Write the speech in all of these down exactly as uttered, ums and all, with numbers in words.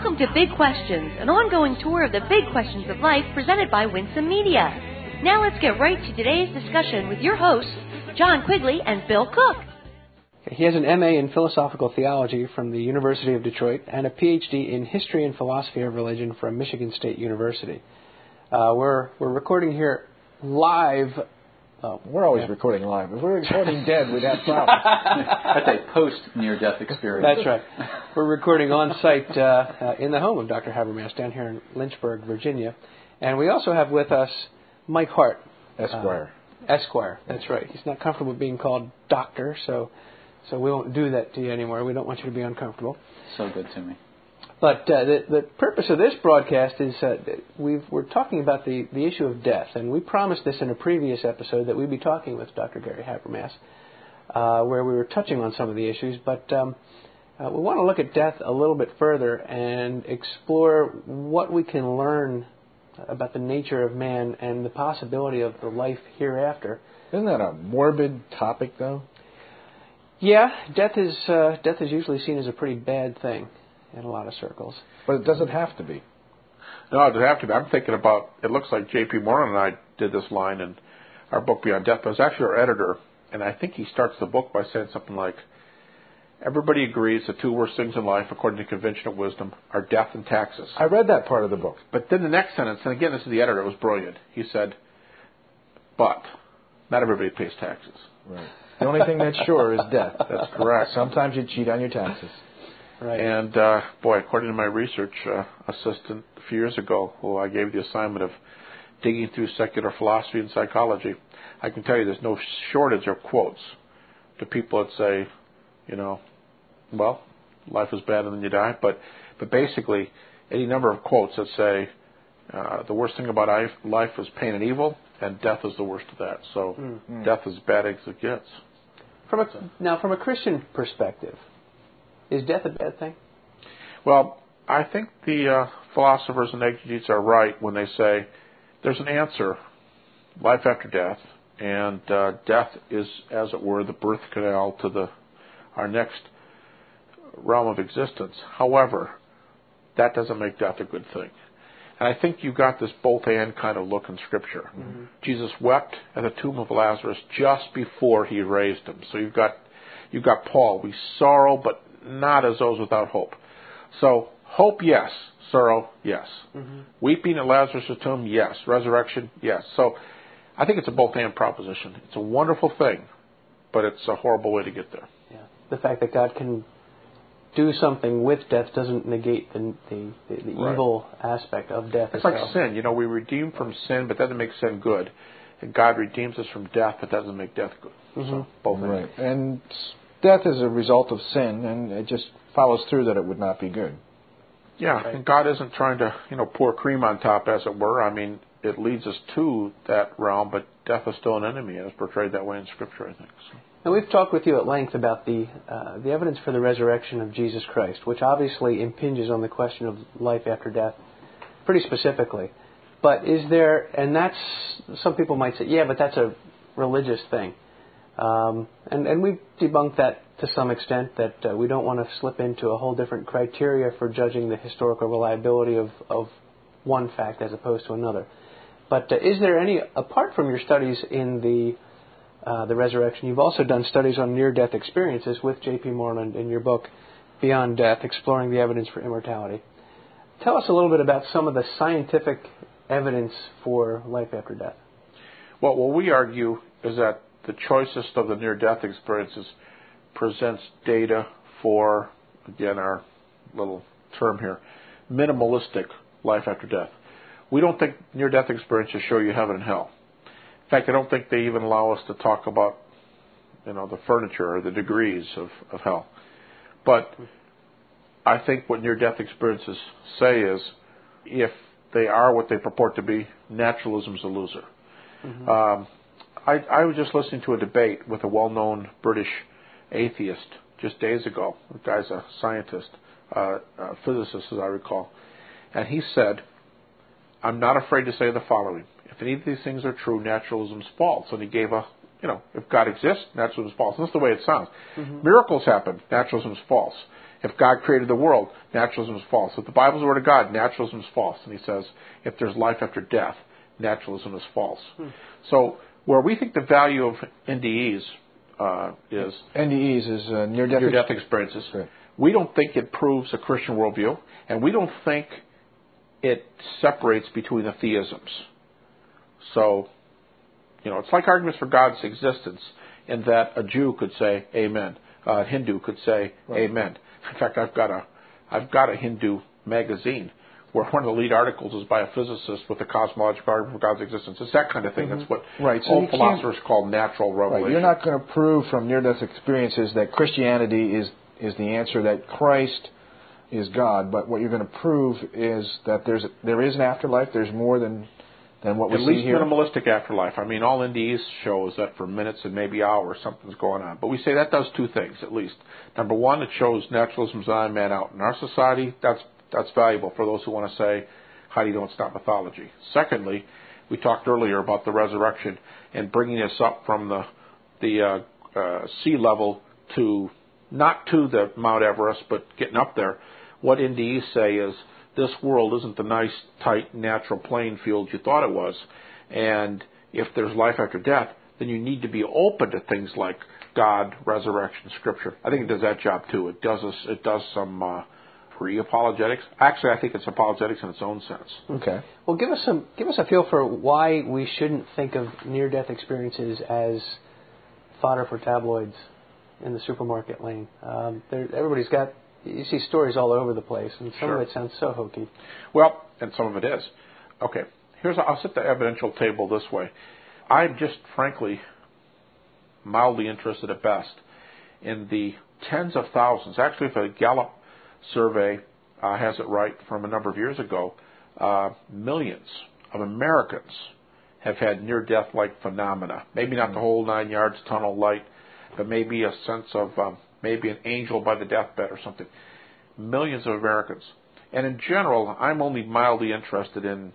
Welcome to Big Questions, an ongoing tour of the big questions of life presented by Winsome Media. Now let's get right to today's discussion with your hosts, John Quigley and Bill Cook. He has an M A in Philosophical Theology from the University of Detroit and a P H D in History and Philosophy of Religion from Michigan State University. Uh, we're we're recording here live. Oh, we're always yeah. recording live. If we were recording dead, we'd have problems. That's a post-near-death experience. That's right. We're recording on-site uh, uh, in the home of Doctor Habermas down here in Lynchburg, Virginia. And we also have with us Mike Hart. Esquire. Uh, Esquire, that's right. He's not comfortable being called doctor, so so we won't do that to you anymore. We don't want you to be uncomfortable. So good to me. But uh, the, the purpose of this broadcast is uh, we've, we're talking about the, the issue of death, and we promised this in a previous episode that we'd be talking with Doctor Gary Habermas, uh, where we were touching on some of the issues. But um, uh, we want to look at death a little bit further and explore what we can learn about the nature of man and the possibility of the life hereafter. Isn't that a morbid topic, though? Yeah, death is uh, death is usually seen as a pretty bad thing in a lot of circles. But it doesn't have to be. No, it doesn't have to be. I'm thinking about, it looks like J P Moreland and I did this line in our book Beyond Death. But it was actually our editor, and I think he starts the book by saying something like, everybody agrees the two worst things in life, according to conventional wisdom, are death and taxes. I read that part of the book. But then the next sentence, and again, this is the editor, it was brilliant. He said, but not everybody pays taxes. Right. The only thing that's sure is death. That's correct. Sometimes you cheat on your taxes. Right. And, uh, boy, according to my research uh, assistant a few years ago, who I gave the assignment of digging through secular philosophy and psychology, I can tell you there's no shortage of quotes to people that say, you know, well, life is bad and then you die. But, but basically, any number of quotes that say uh, the worst thing about life, life is pain and evil, and death is the worst of that. So mm-hmm. death is as bad as it gets. From a, now, from a Christian perspective, is death a bad thing? Well, I think the uh, philosophers and exegetes are right when they say there's an answer, life after death, and uh, death is, as it were, the birth canal to the our next realm of existence. However, that doesn't make death a good thing. And I think you got this both-and kind of look in Scripture. Mm-hmm. Jesus wept at the tomb of Lazarus just before he raised him. So you've got you've got Paul. We sorrow, but not as those without hope. So hope, yes. Sorrow, yes. Mm-hmm. Weeping at Lazarus' tomb, yes. Resurrection, yes. So I think it's a both-and proposition. It's a wonderful thing, but it's a horrible way to get there. Yeah. The fact that God can do something with death doesn't negate the the, the, the right. evil aspect of death. It's itself. like sin. You know, we redeem from sin, but that doesn't make sin good. And God redeems us from death, but doesn't make death good. Mm-hmm. So both right. And death is a result of sin, and it just follows through that it would not be good. Yeah, right. And God isn't trying to, you know, pour cream on top, as it were. I mean, it leads us to that realm, but death is still an enemy, and it's portrayed that way in Scripture, I think. So. Now, we've talked with you at length about the uh, the evidence for the resurrection of Jesus Christ, which obviously impinges on the question of life after death pretty specifically. But is there, and that's, some people might say, yeah, but that's a religious thing. Um, and, and we've debunked that to some extent, that uh, we don't want to slip into a whole different criteria for judging the historical reliability of, of one fact as opposed to another. But uh, is there any, apart from your studies in the uh, the resurrection, you've also done studies on near-death experiences with J P Moreland in your book, Beyond Death, Exploring the Evidence for Immortality. Tell us a little bit about some of the scientific evidence for life after death. Well, what we argue is that the choicest of the near-death experiences presents data for, again, our little term here, minimalistic life after death. We don't think near-death experiences show you heaven and hell. In fact, I don't think they even allow us to talk about, you know, the furniture or the degrees of, of hell. But I think what near-death experiences say is, if they are what they purport to be, naturalism's a loser. Mm-hmm. Um, I, I was just listening to a debate with a well-known British atheist just days ago. The guy's a scientist, uh, a physicist, as I recall. And he said, I'm not afraid to say the following. If any of these things are true, naturalism's false. And he gave a, you know, if God exists, naturalism's false. And that's the way it sounds. Mm-hmm. Miracles happen, naturalism's false. if God created the world, naturalism is false. If the Bible is the Word of God, naturalism is false. And he says, if there's life after death, naturalism is false. Hmm. So where we think the value of N D Es uh, is... N D Es is uh, near-death, near-death experiences. Right. We don't think it proves a Christian worldview, and we don't think it separates between the theisms. So, you know, it's like arguments for God's existence in that a Jew could say amen, a Hindu could say right. amen. In fact, I've got a I've got a Hindu magazine where one of the lead articles is by a physicist with a cosmological argument for God's existence. It's that kind of thing. Mm-hmm. That's what right. so old philosophers call natural revelation. Right. You're not going to prove from near-death experiences that Christianity is, is the answer, that Christ is God, but what you're going to prove is that there's there is an afterlife. There's more than than what we At see least here. minimalistic afterlife. I mean, all N D Es show is that for minutes and maybe hours something's going on. But we say that does two things, at least. Number one, it shows naturalism's on, man out. In our society, that's that's valuable for those who want to say, Heidi, don't stop mythology. Secondly, we talked earlier about the resurrection and bringing us up from the the uh, uh, sea level to, not to the Mount Everest, but getting up there. What N D Es say is, this world isn't the nice, tight, natural playing field you thought it was. And if there's life after death, then you need to be open to things like God, resurrection, Scripture. I think it does that job too. It does us, it does some uh, pre-apologetics. Actually, I think it's apologetics in its own sense. Okay. Well, give us some, give us a feel for why we shouldn't think of near-death experiences as fodder for tabloids in the supermarket lane. Um, everybody's got. You see stories all over the place, and some sure. of it sounds so hokey. Well, and some of it is. Okay, here's a, I'll set the evidential table this way. I'm just, frankly, mildly interested at best in the tens of thousands. Actually, if a Gallup survey uh, has it right from a number of years ago, uh, millions of Americans have had near-death-like phenomena. Maybe not the whole nine yards, tunnel light, but maybe a sense of... Um, maybe an angel by the deathbed or something. Millions of Americans. And in general, I'm only mildly interested in,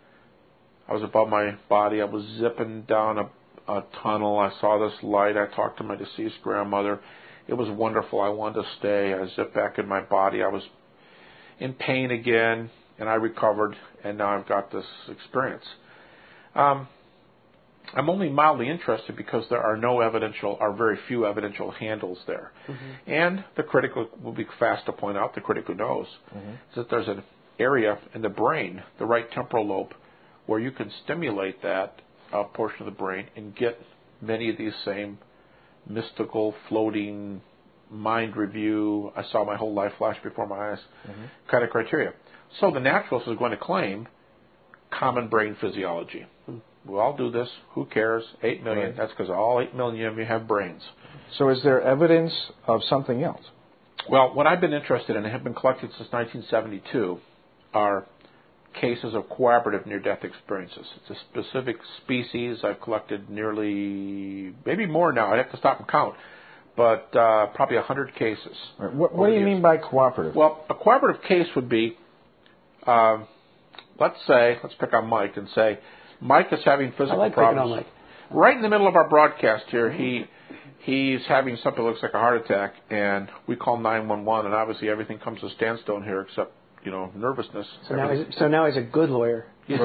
I was above my body, I was zipping down a, a tunnel, I saw this light, I talked to my deceased grandmother. It was wonderful, I wanted to stay, I zipped back in my body, I was in pain again, and I recovered, and now I've got this experience. Um, I'm only mildly interested because there are no evidential, or very few evidential handles there. Mm-hmm. And the critic will be fast to point out, the critic who knows, mm-hmm. is that there's an area in the brain, the right temporal lobe, where you can stimulate that uh, portion of the brain and get many of these same mystical, floating, mind review, I saw my whole life flash before my eyes, mm-hmm. kind of criteria. So the naturalist is going to claim common brain physiology. Mm-hmm. We all do this. Who cares? Eight million. Right. That's because all eight million of you have brains. So is there evidence of something else? Well, what I've been interested in and have been collected since nineteen seventy-two are cases of cooperative near-death experiences. It's a specific species. I've collected nearly, maybe more now. I'd have to stop and count. But uh, probably one hundred cases. Right. What, what do you mean by cooperative? Well, a cooperative case would be, uh, let's say, let's pick on Mike and say, Mike is having physical I like problems. On Mike. Right in the middle of our broadcast here, he he's having something that looks like a heart attack, and we call nine one one, and obviously everything comes to a standstill here except, you know, nervousness. So now, he's, so now he's a good lawyer.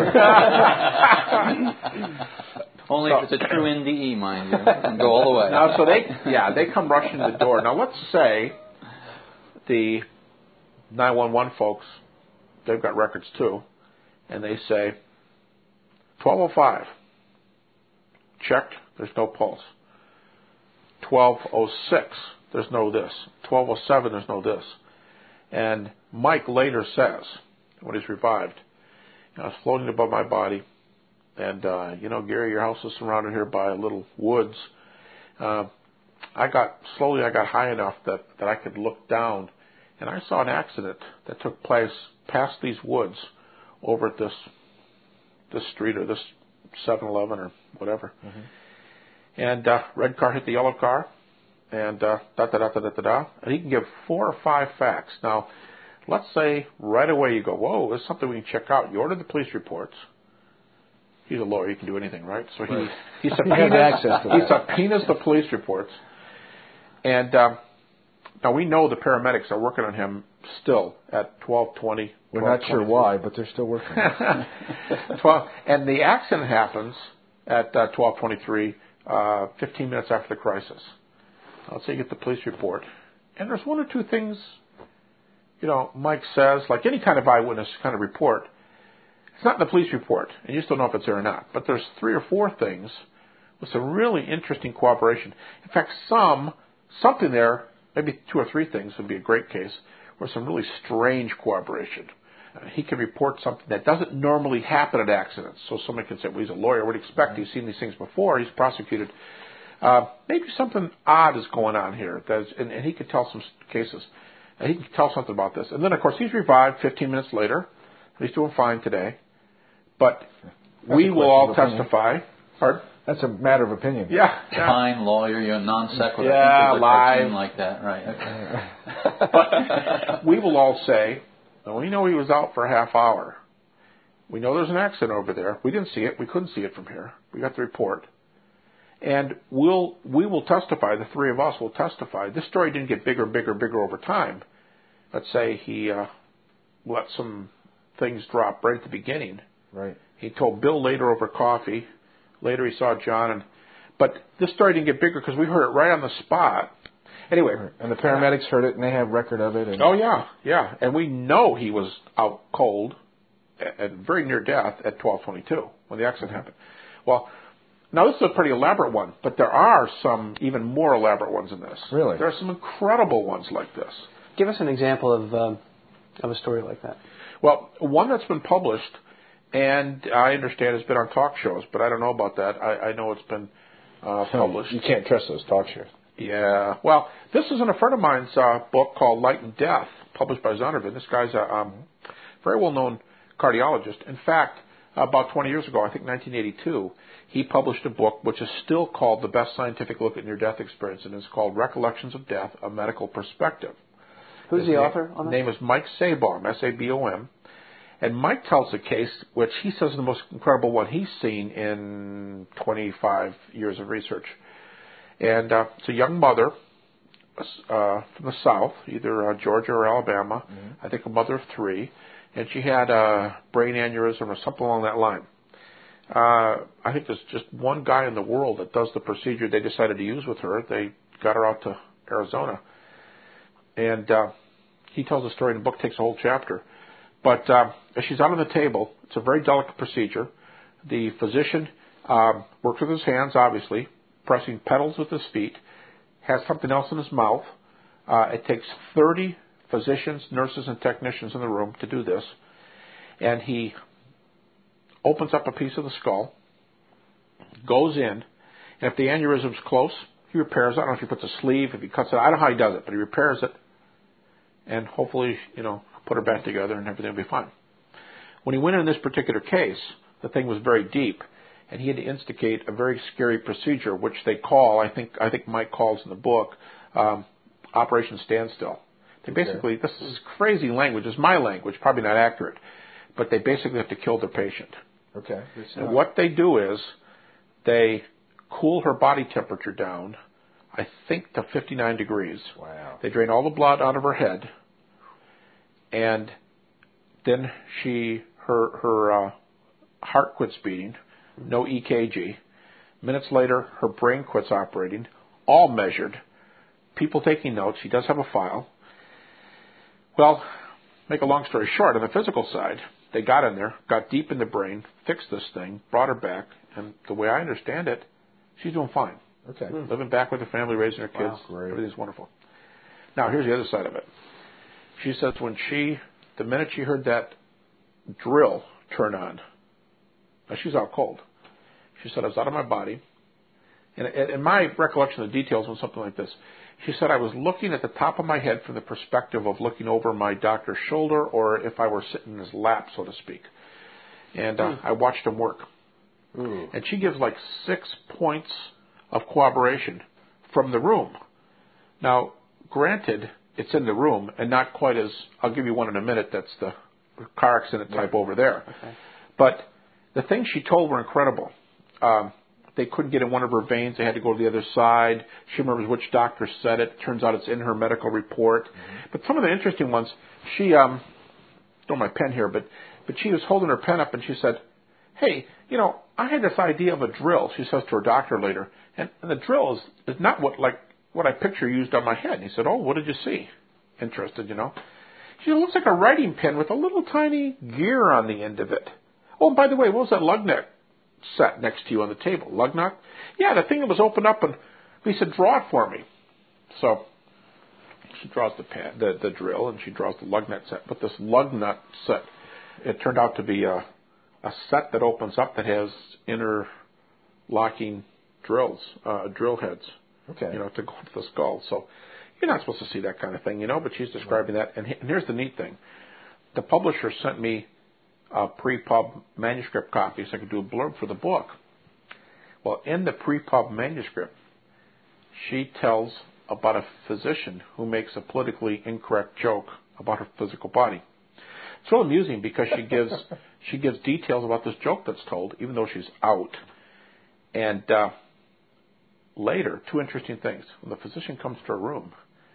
Only so, if it's a true N D E, mind you, and go all the way. Now, so they, yeah, they come rushing to the door. Now, let's say the nine one one folks, they've got records too, and they say, twelve oh five, checked, there's no pulse. twelve oh six, there's no this. twelve oh seven, there's no this. And Mike later says, when he's revived, I was floating above my body, and, uh, you know, Gary, your house is surrounded here by little woods. Uh, I got, slowly I got high enough that, that I could look down, and I saw an accident that took place past these woods over at this this street or this seven eleven or whatever. Mm-hmm. And uh, red car hit the yellow car, and uh, da-da-da-da-da-da. And he can give four or five facts. Now, let's say right away you go, whoa, this is something we can check out. You order the police reports. He's a lawyer. He can do anything, right? So he, right. he, subpoenas, he subpoenas the police reports. And um, now we know the paramedics are working on him still at twelve twenty. We're not sure why, but they're still working. twelve, and the accident happens at uh, twelve twenty-three, uh, fifteen minutes after the crisis. Let's say you get the police report, and there's one or two things, you know, Mike says, like any kind of eyewitness kind of report. It's not in the police report, and you just don't know if it's there or not. But there's three or four things with some really interesting cooperation. In fact, some, something there, maybe two or three things would be a great case, where some really strange cooperation. Uh, he can report something that doesn't normally happen at accidents. So somebody can say, well, he's a lawyer. What do you expect? He's seen these things before. He's prosecuted. Uh, maybe something odd is going on here, that's, and, and he could tell some cases. And he can tell something about this. And then, of course, he's revived fifteen minutes later. He's doing fine today. But that's we will all testify. Pardon? That's a matter of opinion. Yeah. yeah. Fine lawyer, you're non sequitur. Yeah, live. Like that, right. Okay. But we will all say, well, we know he was out for a half hour. We know there's an accident over there. We didn't see it. We couldn't see it from here. We got the report. And we'll, we will testify, the three of us will testify. This story didn't get bigger, bigger, bigger over time. Let's say he uh, let some things drop right at the beginning. Right. He told Bill later over coffee. Later he saw John. And, but this story didn't get bigger because we heard it right on the spot. Anyway. And the paramedics uh, heard it, and they have record of it. And oh, yeah, yeah. And we know he was out cold and very near death at twelve twenty-two when the accident happened. Well, now, this is a pretty elaborate one, but there are some even more elaborate ones in this. Really? There are some incredible ones like this. Give us an example of um, of a story like that. Well, one that's been published, and I understand has been on talk shows, but I don't know about that. I, I know it's been uh, published. You can't trust those talk shows. Yeah. Well, this is in a friend of mine's uh, book called Light and Death, published by Zondervan. This guy's a um, very well-known cardiologist. In fact, about twenty years ago, I think nineteen eighty-two, he published a book which is still called The Best Scientific Look at Near-Death Experience, and it's called Recollections of Death, A Medical Perspective. Who's His the name, author on that? His name is Mike Sabom, S A B O M. And Mike tells a case which he says is the most incredible one he's seen in twenty-five years of research. And uh, it's a young mother uh, from the South, either uh, Georgia or Alabama, mm-hmm. I think a mother of three, and she had a brain aneurysm or something along that line. Uh, I think there's just one guy in the world that does the procedure they decided to use with her. They got her out to Arizona. And uh, he tells a story, and the book takes a whole chapter. But uh, as she's out on the table, it's a very delicate procedure. The physician um, works with his hands, obviously, pressing pedals with his feet, has something else in his mouth. Uh, it takes thirty physicians, nurses, and technicians in the room to do this. And he opens up a piece of the skull, goes in, and if the aneurysm's close, he repairs it. I don't know if he puts a sleeve, if he cuts it. I don't know how he does it, but he repairs it. And hopefully, you know, put her back together and everything will be fine. When he went in this particular case, the thing was very deep, and he had to instigate a very scary procedure, which they call, I think I think Mike calls in the book, um, Operation Standstill. They basically, this is crazy language. It's my language, probably not accurate, but they basically have to kill their patient. Okay. And what they do is they cool her body temperature down, I think, to fifty-nine degrees. Wow. They drain all the blood out of her head, and then she, her, her uh, heart quits beating, no E K G. Minutes later, her brain quits operating, all measured. People taking notes. She does have a file. Well, make a long story short, on the physical side, they got in there, got deep in the brain, fixed this thing, brought her back, and the way I understand it, she's doing fine. Okay. Mm. Living back with her family, raising her kids. Wow, great. Everything's wonderful. Now, here's the other side of it. She says when she, the minute she heard that drill turn on, now she's out cold. She said, I was out of my body. And in my recollection of the details was something like this. She said, I was looking at the top of my head from the perspective of looking over my doctor's shoulder, or if I were sitting in his lap, so to speak. And uh, mm. I watched him work. Mm. And she gives like six points of corroboration from the room. Now, granted, it's in the room and not quite as, I'll give you one in a minute, that's the car accident type yeah. over there. Okay. But the things she told were incredible. Um, they couldn't get in one of her veins. They had to go to the other side. She remembers which doctor said it. Turns out it's in her medical report. Mm-hmm. But some of the interesting ones, she, um, don't have my pen here, but, but she was holding her pen up and she said, hey, you know, I had this idea of a drill, she says to her doctor later, and, and the drill is, is not what, like, what I picture used on my head. And he said, oh, what did you see? Interested, you know. She said, it looks like a writing pen with a little tiny gear on the end of it. Oh, and by the way, what was that lug nut set next to you on the table? Lug nut? Yeah, the thing that was opened up, and he said, draw it for me. So she draws the pen, the, the drill, and she draws the lug nut set. But this lug nut set, it turned out to be a, a set that opens up that has interlocking drills, uh, drill heads, okay. you know, to go into the skull. So you're not supposed to see that kind of thing, you know, but she's describing that. And, he, and here's the neat thing. The publisher sent me a pre-pub manuscript copy so I could do a blurb for the book. Well, in the pre-pub manuscript, she tells about a physician who makes a politically incorrect joke about her physical body. It's real amusing because she gives she gives details about this joke that's told, even though she's out. And uh, later, two interesting things. When the physician comes to her room,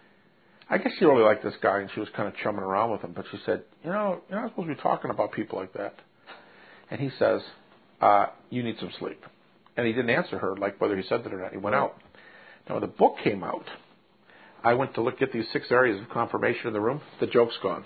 I guess she really liked this guy and she was kind of chumming around with him, but she said, you know, you're not supposed to be talking about people like that. And he says, uh, you need some sleep. And he didn't answer her, like whether he said that or not. He went out. Now, when the book came out, I went to look at these six areas of confirmation in the room. The joke's gone.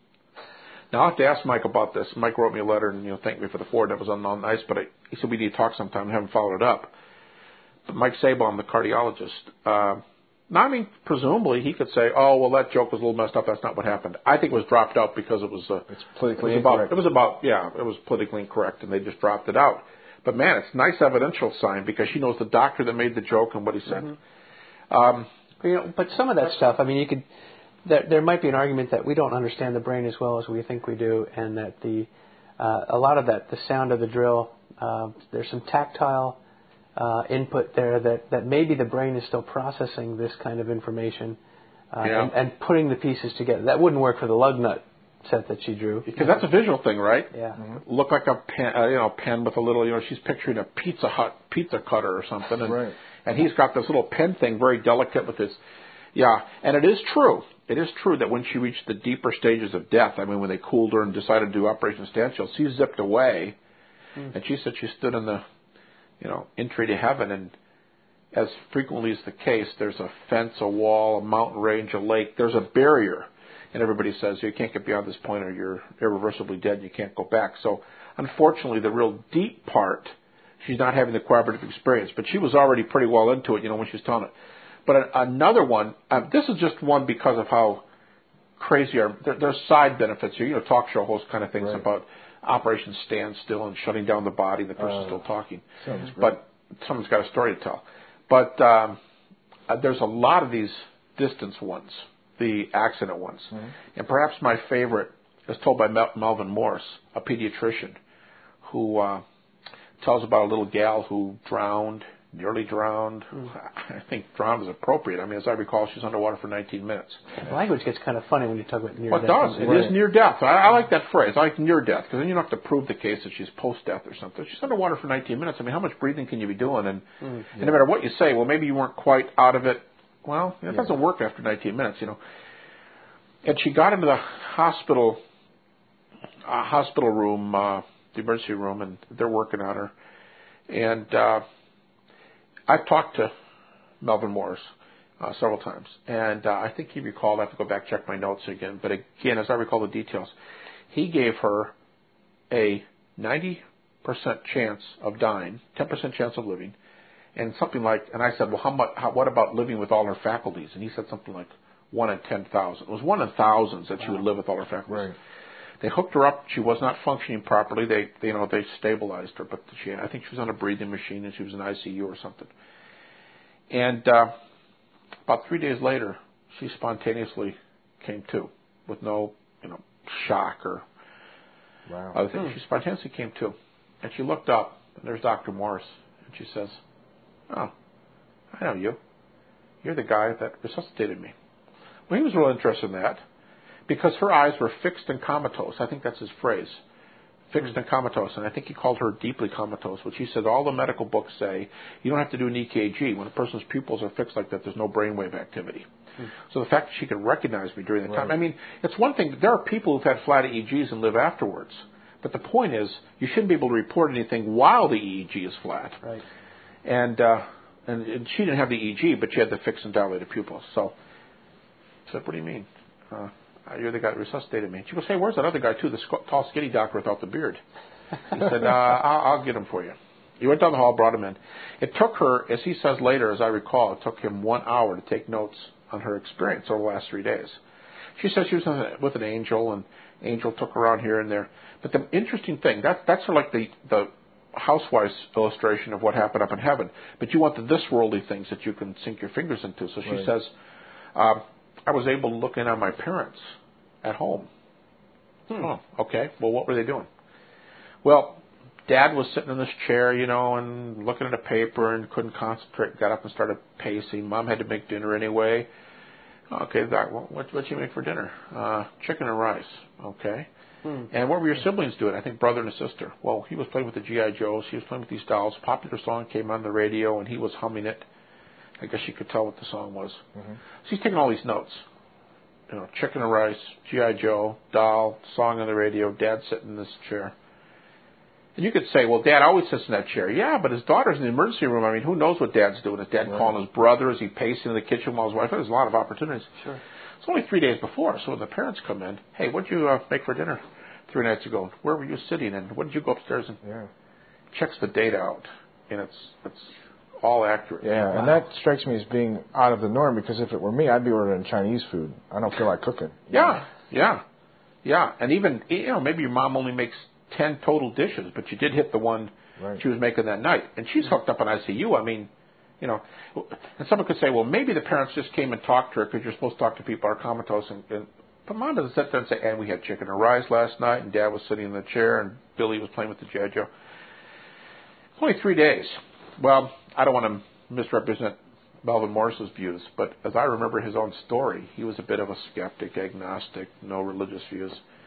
Now, I have to ask Mike about this. Mike wrote me a letter and, you know, thanked me for the forward. That was all nice, but I, he said we need to talk sometime. I haven't followed it up. But Mike Sabom, the cardiologist, uh, now, I mean, presumably he could say, oh, well, that joke was a little messed up. That's not what happened. I think it was dropped out because it was, uh, it's politically it was about, incorrect. it was about, yeah, it was politically incorrect, and they just dropped it out. But, man, it's a nice evidential sign because she knows the doctor that made the joke and what he said. Mm-hmm. Um, you know, but some of that stuff, I mean, you could, there, there might be an argument that we don't understand the brain as well as we think we do, and that the uh, a lot of that, the sound of the drill, uh, there's some tactile Uh, input there that, that maybe the brain is still processing this kind of information uh, yeah. and, and putting the pieces together. That wouldn't work for the lug nut set that she drew. Because that's a visual thing, right? Yeah. Mm-hmm. Look like a pen, uh, you know, pen with a little, you know, she's picturing a Pizza Hut pizza cutter or something. And, right. and he's got this little pen thing, very delicate with his, yeah. And it is true. It is true that when she reached the deeper stages of death, I mean, when they cooled her and decided to do Operation Standstill, she zipped away. Mm. And she said she stood in the, you know, entry to heaven, and as frequently is the case, there's a fence, a wall, a mountain range, a lake. There's a barrier, and everybody says you can't get beyond this point, or you're irreversibly dead, and you can't go back. So, unfortunately, the real deep part, she's not having the cooperative experience, but she was already pretty well into it, you know, when she was telling it. But a, another one, uh, this is just one because of how crazy our, there, there's side benefits here, you know, talk show host kind of things right. about Operation Standstill and shutting down the body, the person's uh, still talking. But someone's got a story to tell. But um, uh, there's a lot of these distance ones, the accident ones. Mm-hmm. And perhaps my favorite is told by Mel- Melvin Morse, a pediatrician, who uh, tells about a little gal who drowned, nearly drowned. Mm. I think drowned is appropriate. I mean, as I recall, she's underwater for nineteen minutes. The language gets kind of funny when you talk about near well, death. Well, it does. It right. is near death. I, I like that phrase. I like near death, because then you don't have to prove the case that she's post-death or something. She's underwater for nineteen minutes. I mean, how much breathing can you be doing? And, mm, yeah. and no matter what you say, well, maybe you weren't quite out of it. Well, it yeah. doesn't work after nineteen minutes, you know. And she got into the hospital uh, hospital room, uh, the emergency room, and they're working on her. And uh, I've talked to Melvin Morse uh, several times, and uh, I think he recalled, I have to go back and check my notes again, but again, as I recall the details, he gave her a ninety percent chance of dying, ten percent chance of living, and something like, and I said, well, how much, how, what about living with all her faculties? And he said something like one in ten thousand. It was one in thousands that wow. she would live with all her faculties. Right. They hooked her up. She was not functioning properly. They, they, you know, they stabilized her, but she, I think she was on a breathing machine and she was in I C U or something. And uh, about three days later, she spontaneously came to, with no, you know, shock or wow. other things. Hmm. She spontaneously came to, and she looked up, and there's Doctor Morse, and she says, "Oh, I know you. You're the guy that resuscitated me." Well, he was real interested in that, because her eyes were fixed and comatose. I think that's his phrase. fixed and comatose, and I think he called her deeply comatose, which he said all the medical books say you don't have to do an E K G. When a person's pupils are fixed like that, there's no brainwave activity. Hmm. So the fact that she could recognize me during the right. time, I mean, it's one thing. There are people who've had flat E E Gs and live afterwards, but the point is you shouldn't be able to report anything while the E E G is flat. Right. And, uh, and and she didn't have the E E G, but she had the fixed and dilated pupils. So I said, what do you mean? Uh, You're the guy that resuscitated me. She goes, hey, where's that other guy, too, the sc- tall, skinny doctor without the beard? He said, uh, I'll, I'll get him for you. He went down the hall, brought him in. It took her, as he says later, as I recall, it took him one hour to take notes on her experience over the last three days. She says she was with an angel, and angel took her around here and there. But the interesting thing, that, that's sort of like the, the housewife's illustration of what happened up in heaven. But you want the this worldly things that you can sink your fingers into. So she right. says, um, I was able to look in on my parents at home. Hmm. Oh, okay. Well, what were they doing? Well, Dad was sitting in this chair, you know, and looking at a paper and couldn't concentrate. Got up and started pacing. Mom had to make dinner anyway. Okay, that, well, what what'd you make for dinner? Uh, chicken and rice. Okay. Hmm. And what were your siblings doing? I think brother and a sister. Well, he was playing with the G I Joes. He was playing with these dolls. Popular song came on the radio, and he was humming it. I guess you could tell what the song was. Mm-hmm. So he's taking all these notes. You know, chicken and rice, G I Joe, doll, song on the radio, Dad sitting in this chair. And you could say, well, Dad always sits in that chair. Yeah, but his daughter's in the emergency room. I mean, who knows what Dad's doing? Is Dad right. calling his brother? Is he pacing in the kitchen while his wife? There's a lot of opportunities. Sure. It's only three days before, so when the parents come in, hey, what did you uh, make for dinner three nights ago? Where were you sitting? And what did you go upstairs and yeah. checks the data out? And it's it's all accurate. Yeah, wow. And that strikes me as being out of the norm, because if it were me, I'd be ordering Chinese food. I don't feel like cooking. Yeah, know? yeah, yeah. And even, you know, maybe your mom only makes ten total dishes, but you did hit the one right. she was making that night. And she's hooked up on I C U. I mean, you know, and someone could say, well, maybe the parents just came and talked to her because you're supposed to talk to people who are comatose. And, and, but Mom doesn't sit there and say, and we had chicken and rice last night, and Dad was sitting in the chair, and Billy was playing with the G I Joe. Only three days. Well, I don't want to misrepresent Melvin Morris's views, but as I remember his own story, he was a bit of a skeptic, agnostic, no religious views.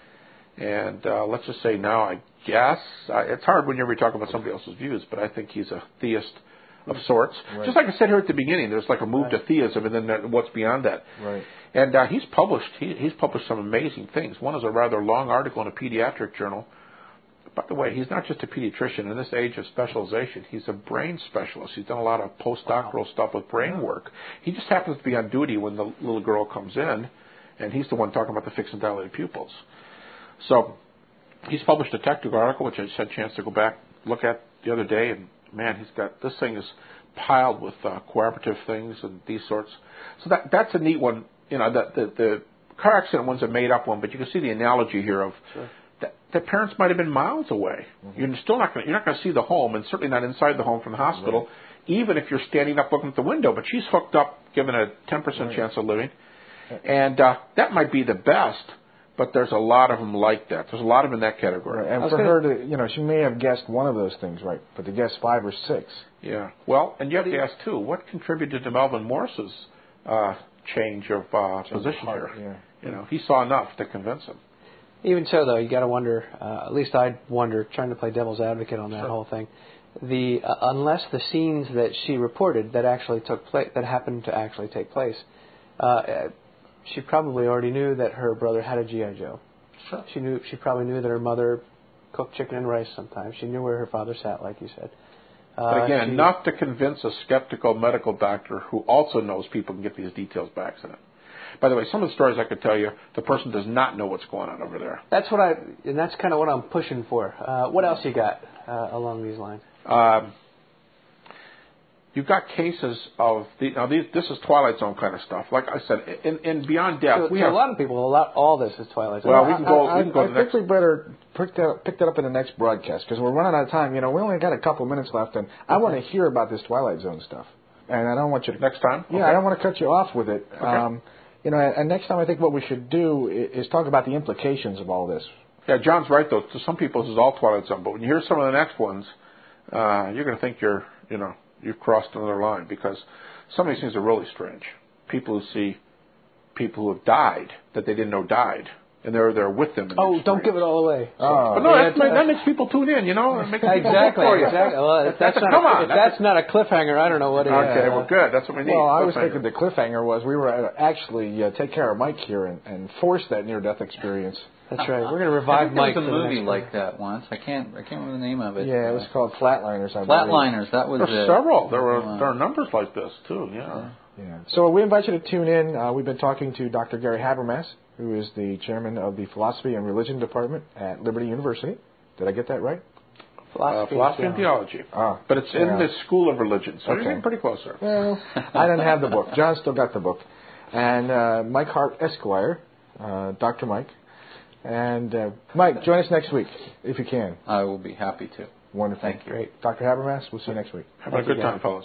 And uh, let's just say now, I guess, uh, it's hard when you're talking about somebody else's views, but I think he's a theist of sorts. Right. Just like I said here at the beginning, there's like a move right. to theism, and then there, what's beyond that. Right. And uh, he's published he, he's published some amazing things. One is a rather long article in a pediatric journal. By the way, he's not just a pediatrician. In this age of specialization, he's a brain specialist. He's done a lot of postdoctoral wow. stuff with brain work. He just happens to be on duty when the little girl comes in, and he's the one talking about the fixed and dilated pupils. So he's published a technical article, which I just had a chance to go back look at the other day, and man, he's got this thing is piled with uh, cooperative things and these sorts. So that that's a neat one. You know, the, the the car accident one's a made up one, but you can see the analogy here of. Sure. That, that parents might have been miles away. Mm-hmm. You're still not going. You're not going to see the home, and certainly not inside the home from the hospital. Right. Even if you're standing up looking at the window, but she's hooked up, given a ten percent right. chance of living, and uh, that might be the best. But there's a lot of them like that. There's a lot of them in that category. Right. And for her to, you know, she may have guessed one of those things right, but to guess five or six. Yeah. Well, and you have to ask too, what contributed to Melvin Morris's uh, change of uh, change position of heart, here? Yeah. You know, he saw enough to convince him. Even so, though, you got to wonder. Uh, at least I'd wonder, trying to play devil's advocate on that sure. whole thing. The uh, unless the scenes that she reported that actually took place, that happened to actually take place, uh, she probably already knew that her brother had a G I Joe. Sure. She knew. She probably knew that her mother cooked chicken and rice sometimes. She knew where her father sat, like you said. Uh, but again, she, enough to convince a skeptical medical doctor who also knows people can get these details by accident. By the way, some of the stories I could tell you, the person does not know what's going on over there. That's what I, and that's kind of what I'm pushing for. Uh, what else you got uh, along these lines? Um, you've got cases of the, now these, this is Twilight Zone kind of stuff. Like I said, in, in Beyond Death, so, we so have a lot of people. A lot, all this is Twilight Zone. Well, we can go. I, we can go I, to I the think next. we better pick that, pick that up in the next broadcast because we're running out of time. You know, we only got a couple minutes left, and I want to hear about this Twilight Zone stuff. And I don't want you to next time. Yeah, okay. I don't want to cut you off with it. Okay. Um, You know, and next time I think what we should do is talk about the implications of all this. Yeah, John's right though. To some people, this is all Twilight Zone, but when you hear some of the next ones, uh, you're going to think you're, you know, you've crossed another line because some of these things are really strange. People who see people who have died that they didn't know died and they're there with them. in the Oh, don't experience. give it all away. Oh. But no, Yeah, that's, it's- that makes people tune in, you know? It makes people Exactly, vote for you. exactly. Well, if that's, That's a- not come a, on, if that's that's not a cliffhanger, I don't know what it is. Okay, well, good. That's what we need. Well, I was Cliffhanger. thinking the cliffhanger was we were uh, actually uh, take care of Mike here and, and force that near-death experience. That's right. We're going to I revive think there Mike. was a for the movie next like one. that once. I can't. I can't remember the name of it. Yeah, it was called Flatliners. I believe. Flatliners. That was There it. are several. There were Wow. there are numbers like this too. Yeah. Yeah. So we invite you to tune in. Uh, we've been talking to Doctor Gary Habermas, who is the chairman of the Philosophy and Religion Department at Liberty University. Did I get that right? Uh, philosophy and theology. Ah, But it's in yeah. the School of Religion, so Okay. you're getting pretty close there. Well, I didn't have the book. John still got the book. And uh, Mike Hart Esquire, uh, Doctor Mike. And uh, Mike, join us next week, if you can. I will be happy to. Wonderful. Thank you. Great. Doctor Habermas, we'll see you next week. Have a good time, fellas.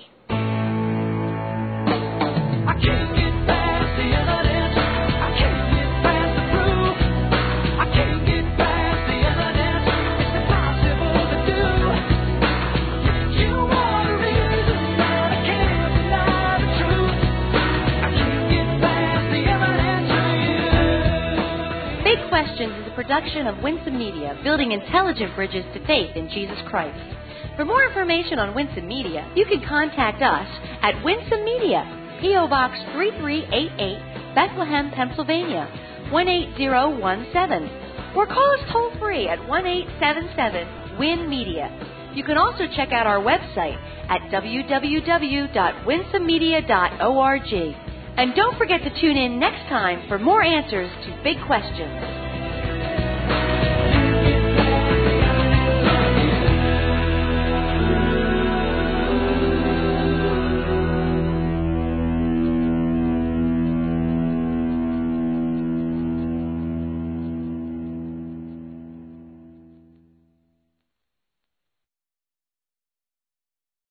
I can't get past the evidence. I can't get past the proof. I can't get past the evidence. It's impossible to do. You want a reason, but I can't deny the truth. I can't get past the evidence for you. Big Questions is a production of Winsome Media, building intelligent bridges to faith in Jesus Christ. For more information on Winsome Media, you can contact us at Winsome Media, P O. Box three three eight eight, Bethlehem, Pennsylvania, one eight zero one seven. Or call us toll-free at one eight seven seven, W I N media. You can also check out our website at w w w dot winsome media dot org. And don't forget to tune in next time for more answers to big questions.